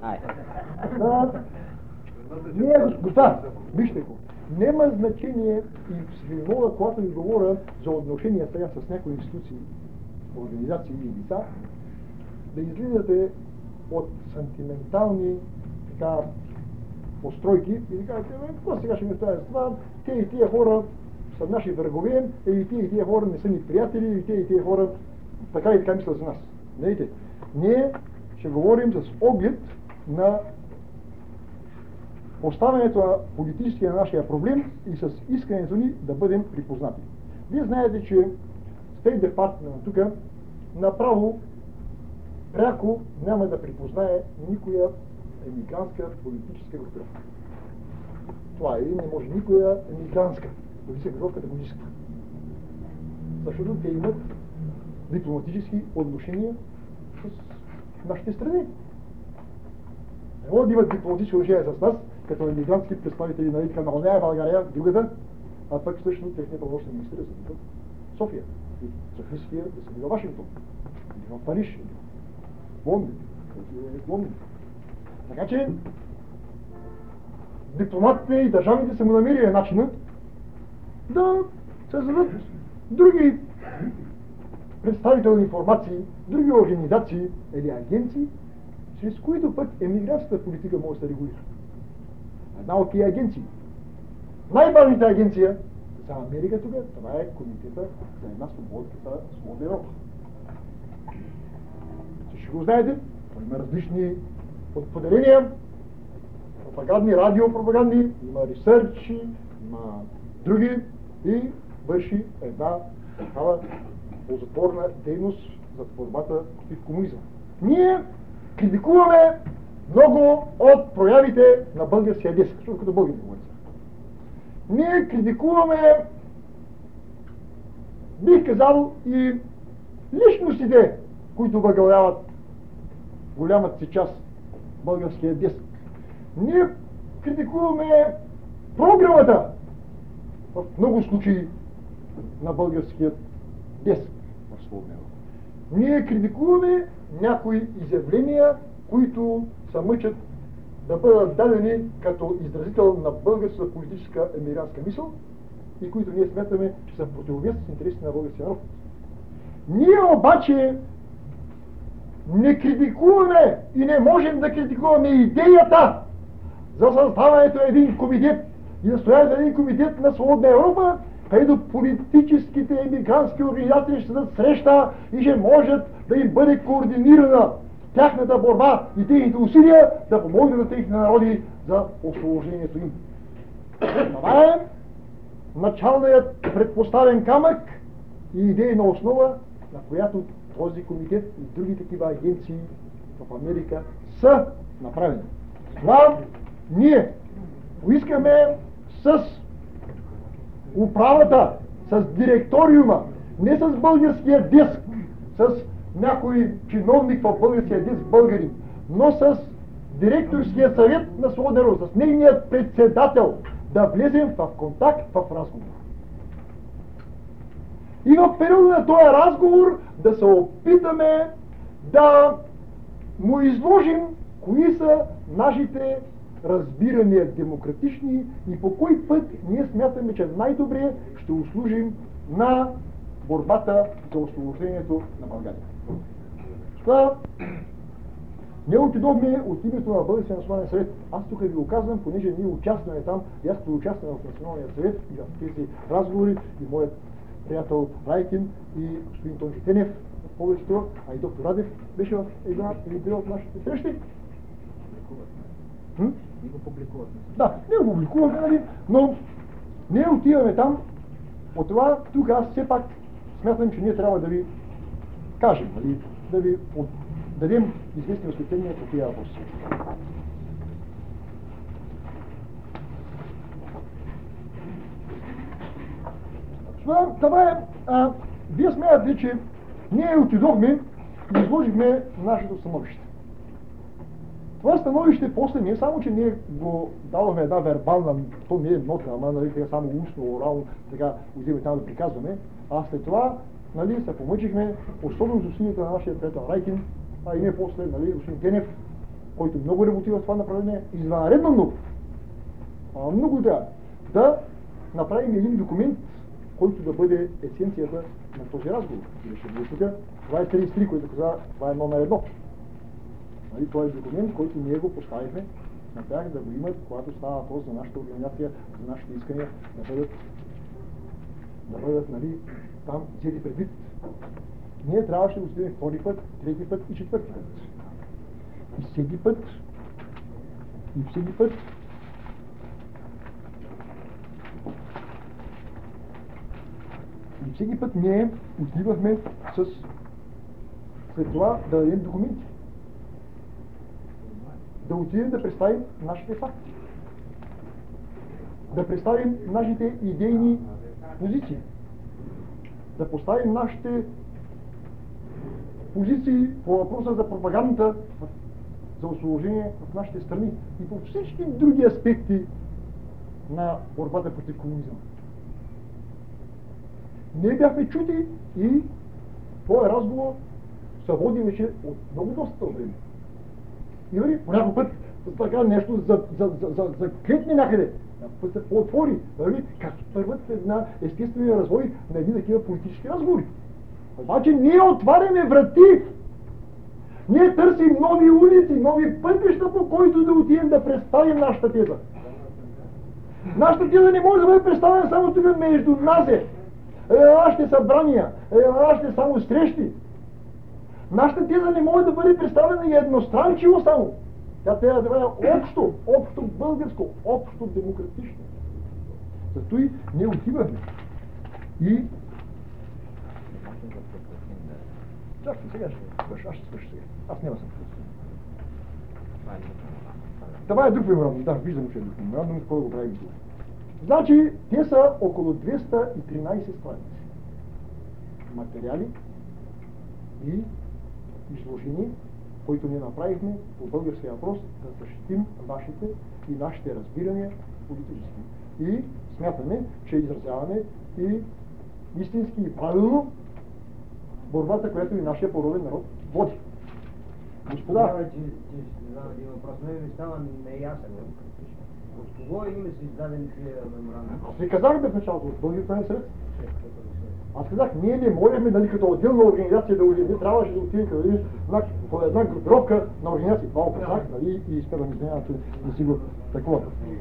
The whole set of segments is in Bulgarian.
Не, господа, вижте го. Нема значение и ви моля, когато ви говоря за отношения сега с някои институции, организации или лица, да излизате от сантиментални така постройки и да кажете, какво сега ще ми стане с това, те и тия хора са наши врагове, или те и тия хора не са ни приятели, или те и тия хора така и така мислят за нас. Видите, ние ще говорим с оглед на поставянето на политически на нашия проблем и с искането ни да бъдем припознати. Вие знаете, че State Department тук направо пряко няма да припознае никоя емигрантска политическа групировка. Това не може никоя емигрантска политическа групировка да го иска. Защото те имат дипломатически отношения с нашите страни. Не могат да имат дипломатически отношения с нас, като емигрантски представители на Румъния, България, другата, а пък всъщност техният правомощен министър са в София. И Софийския да са били в Вашингтон, или в Париж, или в Лондон, който е в Лондон. Така че дипломатите и държавните са му намерили начина да създадат други представителни формации, други организации или агенции, чрез които пък емигрантската политика може да се регулира. Една от тия агенции, най-важната агенция за Америка тук, това е Комитета за една свободна Европа. Ще го знаете, има различни подподеления, пропагандни, радиопропагандни, има ресърчи, има други и върши една такава ползотворна дейност за борбата против комунизма. Ние критикуваме много от проявите на българския деск, защото като българи говорим. Ние критикуваме, бих казал, и личностите, които възглавяват голямата си част българския деск. Ние критикуваме програмата в много случаи на българския деск в свободна Европа. Ние критикуваме някои изявления, които се мъчат да бъдат дадени като изразител на българската политическа емигрантска мисъл и които ние смятаме, че са противовес с интересите на българския народ. Ние обаче не критикуваме и не можем да критикуваме идеята за създаването на един комитет и настояването на един комитет на свободна Европа, където политическите емигрантски организации ще се среща и ще можат да им бъде координирана тяхната борба и техните усилия да помогнат на техните народи за освобождението им. Това е началният предпоставен камък и идейна основа, на която този комитет и други такива агенции в Америка са направени. Това ние поискаме с управата, с директориума, не с българския диск, с някой чиновник в българския диск българин, но с директорския съвет на Свободна Европа, с нейният председател, да влезем в контакт, в разговор. И в периода на този разговор да се опитаме да му изложим кои са нашите разбирания демократични и по кой път ние смятаме, че най-добре ще услужим на борбата за освобождението на България. Това ние отидохме от името на Българския национален съвет. Аз тук ви го казвам, понеже ние участваме там, и аз участвам в Националния съвет и в тези разговори, и моят приятел Райкин, и господин Тончо Тенев, повечето, а и доктор Радев беше в една или две от нашите срещи. И го публикувахме. Да, ние го публикувахме, нали, но ние отиваме там. От това тук аз все пак смятам, че ние трябва да ви кажем, нали, да ви дадем известни осветления по тия въпроси. Това е, вие смятате, че ние отидохме и изложихме нашето становище. Това становище после не е само, че ние го даваме една вербална, то не е нота, ама нали, така само устно, орално, така отиваме там да приказваме, а след това нали, се помъчихме, особено с усилията на нашия приятел Райкин, а и не после, нали, господин Генев, който много работи в това направление, извънредно много. Много трябва да направим един документ, който да бъде есенцията на този разговор. И ще бъде тук, това е 33, който каза, това е номер 1. Нали, това е документ, който ние го поставихме на тях да го имат, когато става въпрос за нашата организация, за нашите искания да бъдат нали, там взети предвид. Ние трябваше да отидем втори път, трети път и четвърти път. И всеки път ние отивахме след това да дадем документи. Да отидем да представим нашите факти. Да представим нашите идейни позиции. Да поставим нашите позиции по въпроса за пропагандата за освобождение в нашите страни и по всички други аспекти на борбата против комунизма. Ние бяхме чути и този разговор се води вече от много доста време. И дори по някой път така нещо за клетне някъде. Път се поотвори, както първат една естествения развой на едни такива политически разговори. Обаче ние отваряме врати. Ние търсим нови улици, нови пътища, по които да отидем да представим нашата теза. Нашата теза не може да бъде представена само тук между нас. Нашите събрания, нашите само срещи. Нашата теза не може да бъде представена едностранчиво само. Тя трябва да бъде общо българско, общо демократично. Зато и ние отиваме. И... Чакай, сега ще свърша, аз ще свърша сега. Аз няма съм свърша. Това е друг меморандум, да, виждам, че е друг меморандум, с който го правим това. Значи, те са около 213 страници. Материали и изложения, които ние направихме по българския въпрос, да защитим нашите разбирания политически. И смятаме, че изразяваме и истински и правилно борбата, която и нашия породен народ води. Господа... Един въпрос, но ми става неясен. От кого име са издадени тия меморандуми? Аз ви казах бе в началото, от Българския национален съвет. Аз казах, ние не можехме, нали, като отделна организация да отидем, ние трябваше да отидем по една групировка на организации. Това описах, нали, и иска да ми извинявам, че не си го такова.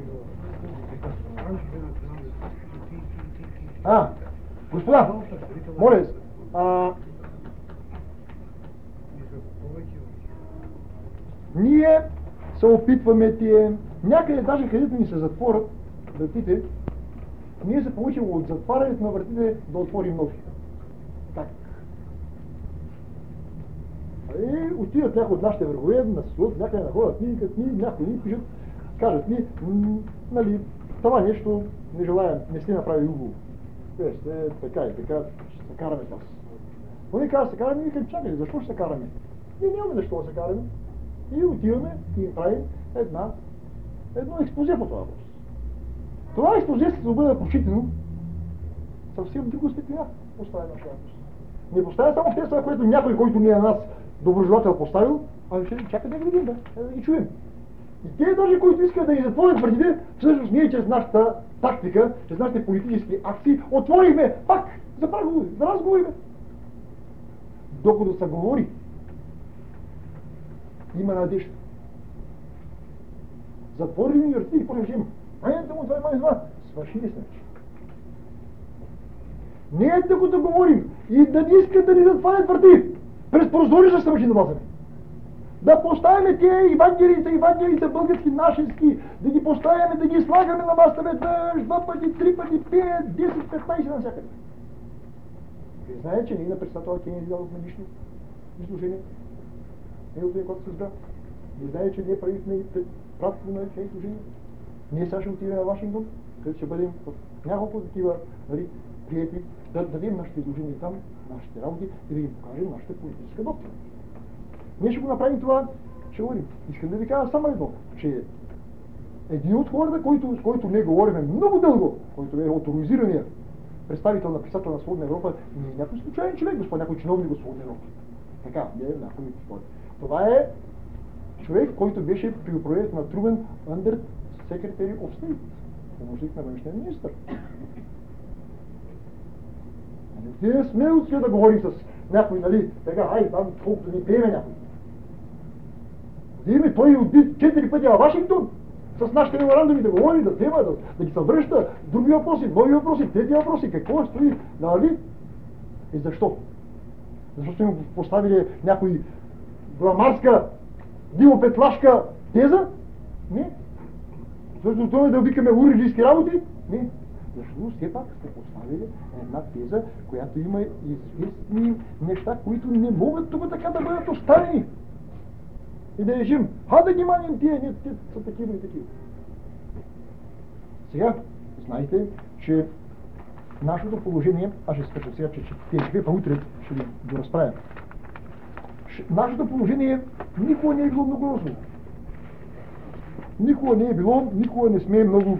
Господа, моля се, ние се опитваме тие, някъде даже където ни се затворят вратите, ние се получим от затварянето на вратите да отворим нови. Как? И отидат някои от нашите врагове на съд, някъде находят ни, като ни, някои ни пишат, кажат ни, нали, това нещо не желаем, не сте направили уговор. Вижте, така и така, ще се караме с. Они казват, се караме, и кажат, чакай, защо ще се караме? Ние нямаме защо да се караме. И отиваме и правим едно експозе по това въпрос. Това експозе ще бъде прочитано съвсем друго светлина поставя нашия въпрос. Не поставя само в това, което някой, който не е нас доброжелател поставил, ами ще чакай да го видим, да ги чуем. И те даже, които искат да ни затворят вратите, всъщност ние чрез нашата тактика, чрез нашите политически акции, отворихме пак за преговори, за разговори. Докато се говори, има надежда. Затворили ни врати и продължим. Айде му това, свършили се. Не докато говорим и да не искат да ни затварят врати, през прозорица ще мъжи да влазаме. Да поставяме тия евангелица български, нашински, да ги поставяме, да ги слагаме на масата веднъж, 2 пъти, 3 пъти, 5, 10, 15 навсякъде. Вие знаете, че ние на председателя Кенеди дадохме лично изложение. Неговото когато се сбра. Вие знаете, че ние правихме и пратко на това изложение. Ние сега ще отидем на Вашингтон, където ще бъдем в няколко такива, нали, приети, да дадем нашите изложения там, нашите работи и да ги покажем нашата политическа доктрина. Ние ще го направим това, ще говорим. Искам да ви кажа само едно, че един от хората, с който ние говорим много дълго, който е авторизирания представител на писател на Свободна Европа, не е някой случайен човек, някой чиновник от Свободна Европа. Така, не е някой хора. Това е човек, който беше при управлението на Трумен Under Secretary of State, помощник на външния министър. Не сме от да говорим с някой, нали, така, ай, там, колкото ни приеме някой. Име, той отиде 4 пъти във Вашингтон с нашите меморандуми да говори, да взема, да ги съвръща, други въпроси, нови въпроси, трети въпроси, какво стои, нали? И защо? Защото сме поставили някой гламарска, димопетлашка теза? Не. Защото това е да викаме уреджийски работи? Не. Защото все пак сте поставили една теза, която има известни неща, които не могат тук така да бъдат оставени. И да режим, да ги маним тия, не, те са такива и такива. Сега, знаете, че нашето положение, аз ще скажа сега, че те живеят, утре ще ви го разправя. Нашето положение никога не е било много росно. Никога не е било, никога не сме много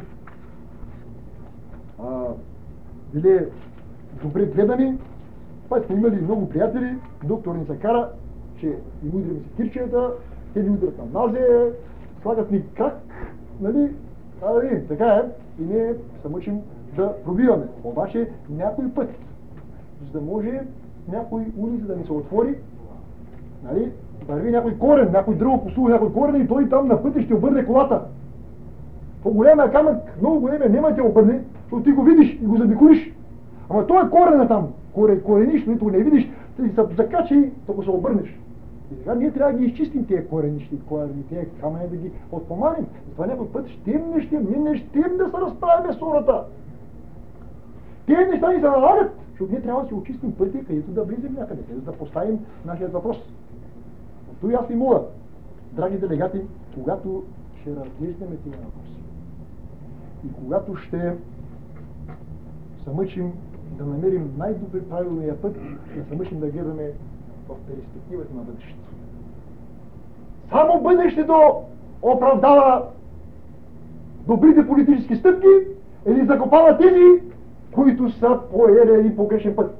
били добре гледани. Пак сме имали много приятели, доктор ни се кара, че им удрим си кирчета, те ни удрят на назе, слагат ни крак, нали? Така е, и ние се мъчим да пробиваме. Обаче някой път, за да може някой улица да ни се отвори, нали, върви някой корен, някой дърво послуга някой корен и той там на пътя ще обърне колата. По-големия камък, много големия, няма да те обърне, защото ти го видиш и го заобиколиш. Ама той е корена там, корениш, но го не видиш, ти се закачи, то се обърнеш. И сега ние трябва да ги изчистим тези коренищи, тези камъни, да ги отпоманим. Затова някой път ние не щем да се разправяме с хората. Тези неща ни се налагат, защото ние трябва да си очистим пътя, където да влизем някъде, за да поставим нашия въпрос. Той аз ви моля, драги делегати, когато ще разглеждаме тези въпроси и когато ще се мъчим да намерим най-добре правилния път, да се мъчим да гледаме в перспективата на бъдещето. Само бъдещето оправдава добрите политически стъпки или закопава тези, които са поели един погрешен път.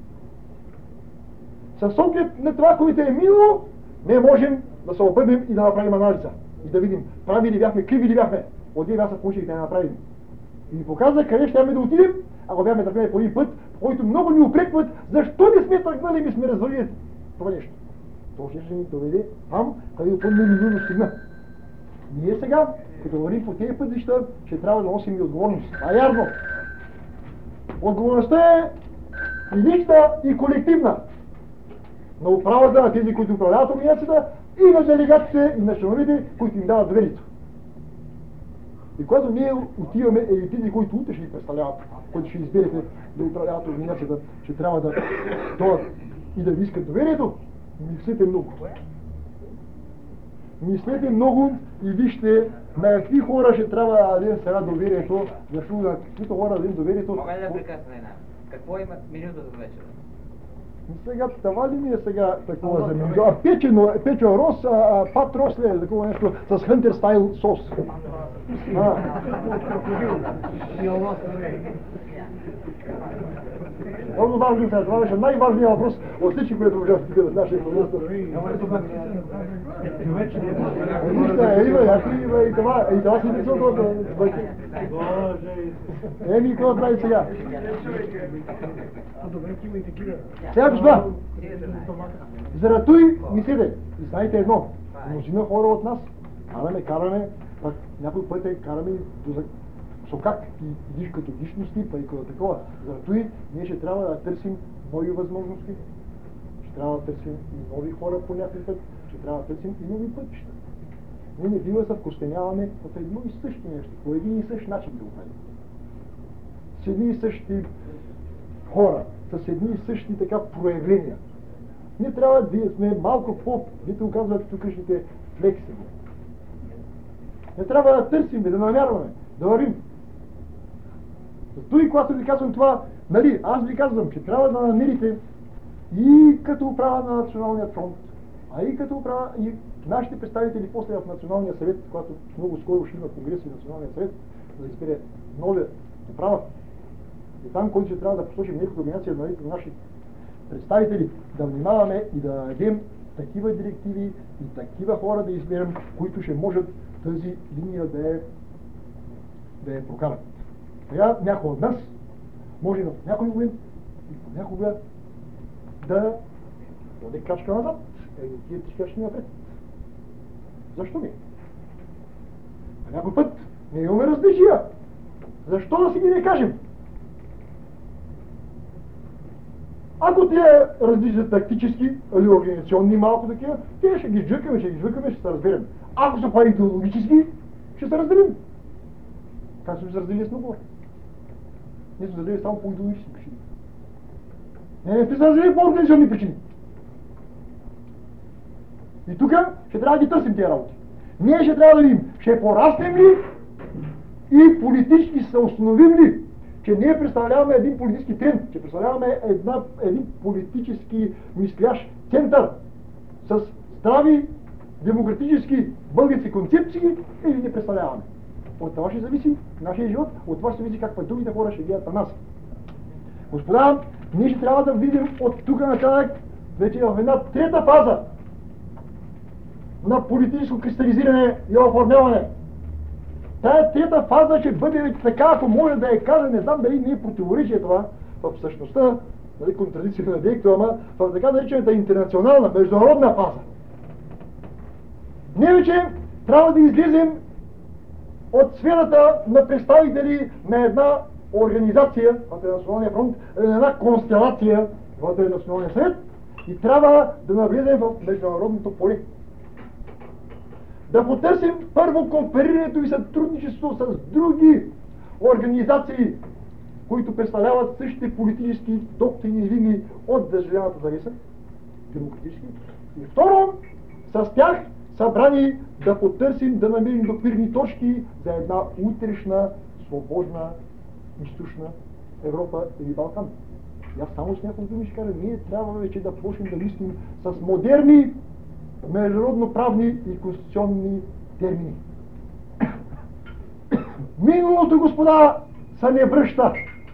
С оглед на това, което е минало, не можем да се обърнем и да направим анализа. И да видим, прави ли бяхме, криви ли бяхме. От ние бяха получили да я направим. И ни показва къде ще да отидем, ако бяхме тръгнали по един път, по който много ни упрекват, защо не сме тръгнали и не сме развалили това нещо. То ще ни доведе там, където неминуемо стигна. Ние сега, като говорим по тези пътища, ще трябва да носим и отговорност. А ярно! Отговорността е и лична, и колективна. На управата на тези, които управляват организацията, и на делегатите, и на членовете, които им дават доверието. И когато ние отиваме, и тези, които утре ще ги представляват, които ще изберете да управляват организацията, ще трябва да дойдат и да ви искат доверието, мислете много. Мислете много и вижте на какви хора ще трябва да дадем сега доверието, защото на каквито хора да дадем доверието. Мога ли да прекъсна една? Какво имат менюто за вечера? Сега, това ли ми е сега такова за меню? Печено рос, пат рос ли е такова нещо с хънтер стайл сос? Много важно сега, това беше най-важният въпрос от всички, които участваха в нашия програма. И това си мисля това. Еми, какво прави сега? Сега, господа, заради той мислете, и знаете едно, мнозина хора от нас, караме, пък някой път караме до сокак и диш като дишности, па и като такова. Заради той ние ще трябва да търсим нови възможности, ще трябва да търсим и нови хора по някакъв път, ще трябва да търсим и нови пътища. Ние не бива да се вкостеняваме от едно и също нещо, по един и същ начин да го правим. С едни и същи хора, с едни и същи така проявления. Ние трябва да сме малко вие казвате тукашните флексибли. Не трябва да търсим, да намярваме, да вървим. Зато и когато ви казвам това, нали, аз ви казвам, че трябва да намерите и като управа на Националния фронт, а и като управа и нашите представители после в Националния съвет, когато много скоро ще има конгрес и Националния съвет, да избере новия управа. И там, който ще трябва да посложим някаква организация на наши представители, да внимаваме и да дадем такива директиви и такива хора да изберем, които ще можат тази линия да я прокарат. Сега някой от нас може в някой момент и понякога да даде крачка назад, тия ти крачки напред. Защо не? А някой път не имаме различия. Защо да си ги не кажем? Ако те различат тактически или организационни малко такива, те ще ги джъкаме, ще се разберем. Ако са па идеологически, ще се разделим. Как сме се разделили с много? Ние сме разделили само по идеологически причини. Не сме се разделили по организационни причини. И тук ще трябва да ги търсим тези работи. Ние ще трябва да видим, ще пораснем ли и политически се установим ли, че ние представляваме един политически тренд, че представляваме един политически мислящ център с здрави, демократически български концепции или не представляваме. От това ще зависи нашия живот, от това ще зависи как път другите хора ще гледат на нас. Господа, ние ще трябва да видим от тук нататък вече в една трета фаза на политическо кристализиране и оформяване. Тая трета фаза ще бъде така, ако може да я кажа, не знам дали не е противоречие това в същността, нали, контрадикция на Директора, ама в така наречената интернационална, международна фаза. Ние вече трябва да излезем от сферата на представители на една организация, вътре на Националния фронт, на една констелация, вътре на Националния съвет, и трябва да навлезем в международното поле. Да потърсим първо кооперирането и сътрудничество с други организации, които представляват същите политически доктрини и линии от държавната завеса, демократически. И второ, с тях събрани да потърсим, да намерим допирни точки за една утрешна, свободна, източна Европа или Балкан. И аз само с няколко думи ще кажа, ние трябва вече да почнем да мислим с модерни, международно-правни и конституционни термини. Миналото, господа, се не връща.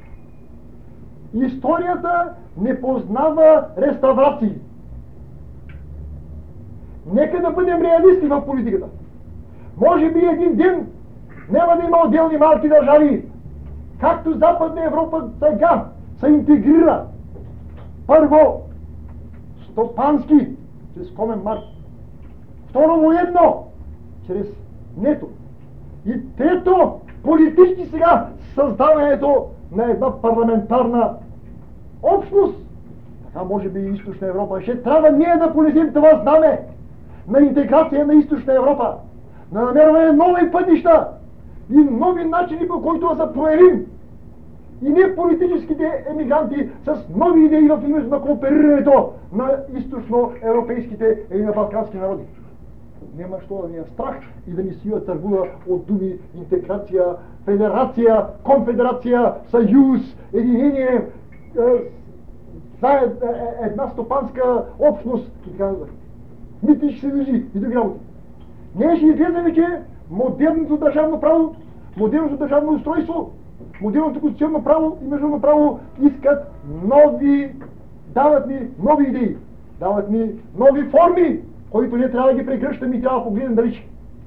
Историята не познава реставрации. Нека да бъдем реалисти в политиката. Може би един ден няма да има отделни малки държави. Както Западна Европа сега се интегрира. Първо, стопански, чрез Комен марк. Второ, военно, чрез НЕТО. И трето, политически сега създаването на една парламентарна общност. Така може би и Източна Европа. Ще трябва ние да понесем това знаме на интеграция на Източна Европа, на намерване нови пътища и нови начини, по които да се проявим. И ние политическите емигранти с нови идеи в името на кооперирането на източноевропейските или на балкански народи. Нема що да ни е страх и да ни сива търгува от думи интеграция, федерация, конфедерация, съюз, единение, една стопанска общност и така нататък. Митнически съюзи и други работи. Ние ще изгледаме, че модерното държавно право, модерното държавно устройство, модерното конституционно право и международно право искат нови, дават ни нови идеи, дават ни нови форми, които ние трябва да ги прегръщаме и трябва да погледнем далеч.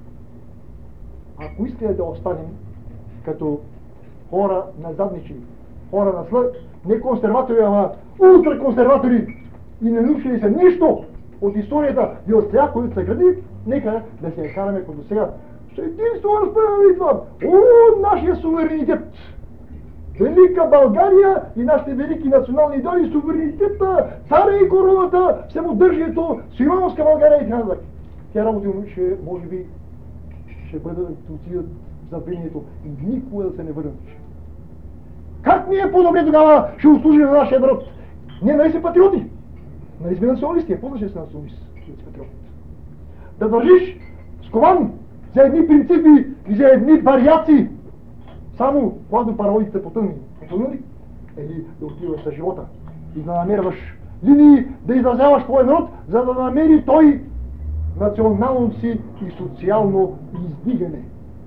Ако искаме да останем като хора на задничи, хора на слъд, не консерватори, ама ултраконсерватори и не научили се нищо от историята и от сега, които се гради, нека да се я караме като сега. Единство разпределили това. О, нашия суверенитет! Велика България и нашите велики национални идоли, суверенитета, царя и короната, всемодържието, Симеонска България и така нататък. Тя работи ще, може би, ще бъдат отидат в забвението и никога да се не върнат. Как ние по-добре тогава ще услужим на нашия народ? Ние нали сме патриоти? Нали сме националисти? Какво да ще сме националист? Да държиш скован за едни принципи и за едни вариации, само когато паролите са потънни, или да отиваш с живота и да намерваш линии, да изразяваш твоя народ, за да намери той национално си и социално издигане.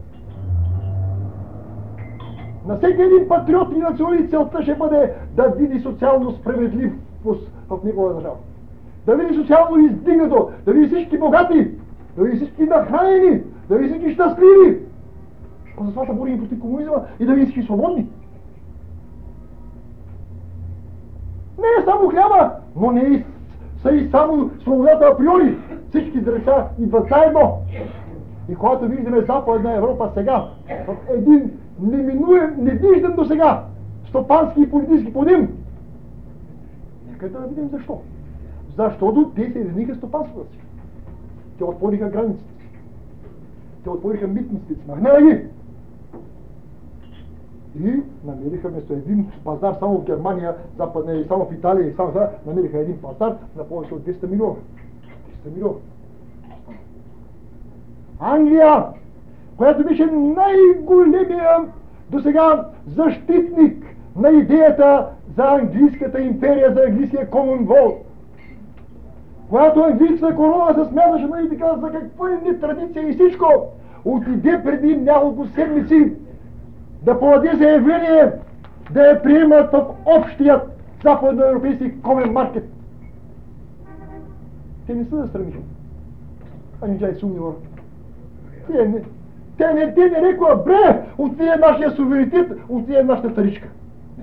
На всеки един патриот и националист целта ще бъде да види социално справедливост в негова държава. да види социално издигнато, да види всички богати, да види всички нахранени, да види всички щастливи. Затова се борим против комунизма и да види всички свободни. Не е само хляба, но не е са и само свободата априори. Всички деца идват заедно. И когато виждаме Западна Европа сега, в един неминуем, невиждан до сега, стопански и политически подим, нека да видим защо. Защото те се единиха стопанството си. Те отвориха границите си. Те отвориха митниците си. Нагнаха ги. И намериха вместо един пазар само в Германия, Западна и само в Италия и само това, намериха един пазар на повече от 200 милиона. 200 милиона. Англия, която беше най-големия досега защитник на идеята за английската империя, за английския Commonwealth, която английската корона се смяташе, нали така, за какво е ни традиция и всичко, отиде преди няколко седмици да подаде заявление да я приемат в общият западноевропейски комен маркет. Те не са да стремиха. Англичани са умни хора. Те не рекла, бре, отиде нашия суверенитет, отиде нашата царичка. Не.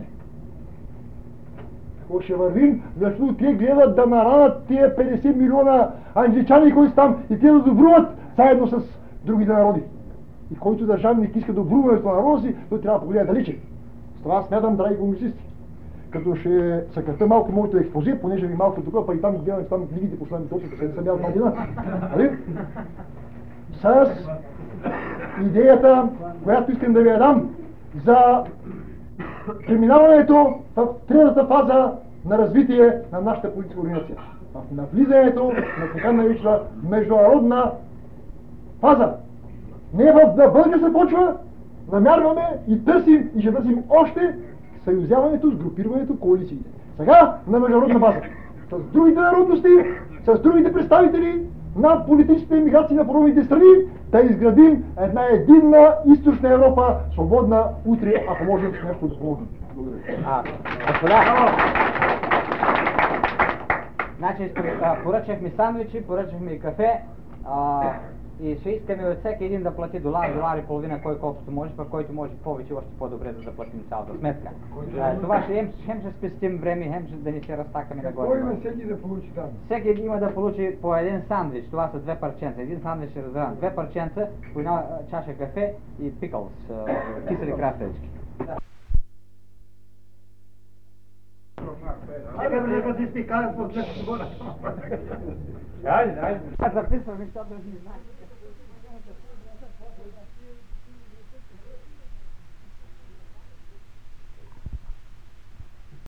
Какво ще вървим, защото те гледат да наранат тия 50 милиона англичани, които са там, и те да добруват заедно с другите народи. И който държавник иска добруването на народа си, той трябва да погледа далече. С това смятам, драги комунисти, като ще съкратя малко моето експозе, понеже ви малко тук, па и там гледам там книгите последните точно 70 година. Нали? С идеята, която искам да ви я дам, за преминаването в третата фаза на развитие на нашата политическа организация. В навлизането на така наречена международна фаза. Не в България се почва, намярваме и търсим, и ще търсим още съюзяването, сгрупирането, коалициите. Сега на международна база. С другите народности, с другите представители на политическите емиграции на пробните страни, да изградим една единна източна Европа, свободна утре, ако можем с нещо да помогнем. Благодаря. Господа, значи поръчахме сандвичи, поръчахме и кафе, и ще искаме от всеки един да плати $1, $1.50, кой колкото може, пък който може повече, още по-добре, за да платим цялата сметка. Това ще хем ще спестим време, хем ще да ни се разтакаме нагоре. Какво има всеки да получи там? Всеки има да получи по един сандвич, това са 2 парченца. Един сандвич е разран, 2 парченца, по една чаша кафе и пикълс, кисели краставички. Нека да ти спикаем по 2 година. Записвам, защото да не знаеш.